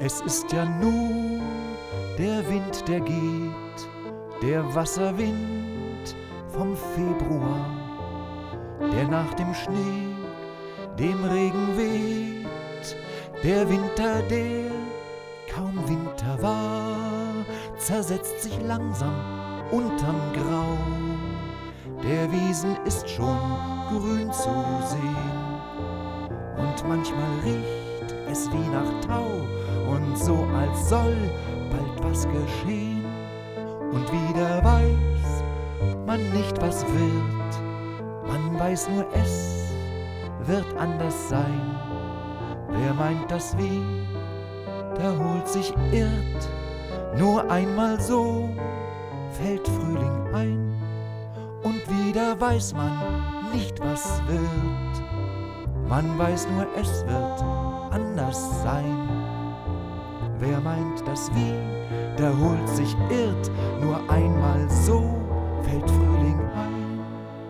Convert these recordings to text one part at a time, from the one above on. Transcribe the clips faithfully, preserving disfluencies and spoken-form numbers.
Es ist ja nur der Wind, der geht, der Wasserwind vom Februar, der nach dem Schnee, dem Regen weht, der Winter, der kaum Winter war, zersetzt sich langsam unterm Grau. Der Wiesen ist schon grün zu sehen und manchmal riecht es wie nach Tau und so als soll bald was geschehen. Und wieder weiß man nicht, was wird, man weiß nur, es wird anders sein. Wer meint das wie, der holt sich irrt, nur einmal so fällt Frühling ein. Und wieder weiß man nicht, was wird, man weiß nur, es wird anders sein. Wer meint das wie, der holt sich irrt, nur einmal so fällt Frühling ein.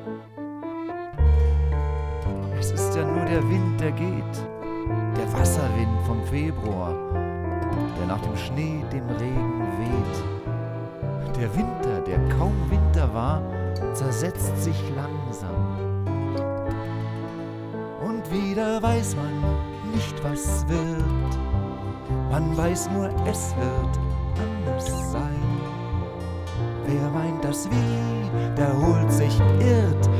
Es ist ja nur der Wind, der geht, der Wasserwind vom Februar, der nach dem Schnee, dem Regen weht. Der Winter, der kaum Winter war, zersetzt sich langsam. Und wieder weiß man nicht, was wird, man weiß nur, es wird anders sein. Wer meint das wie, der holt sich irrt,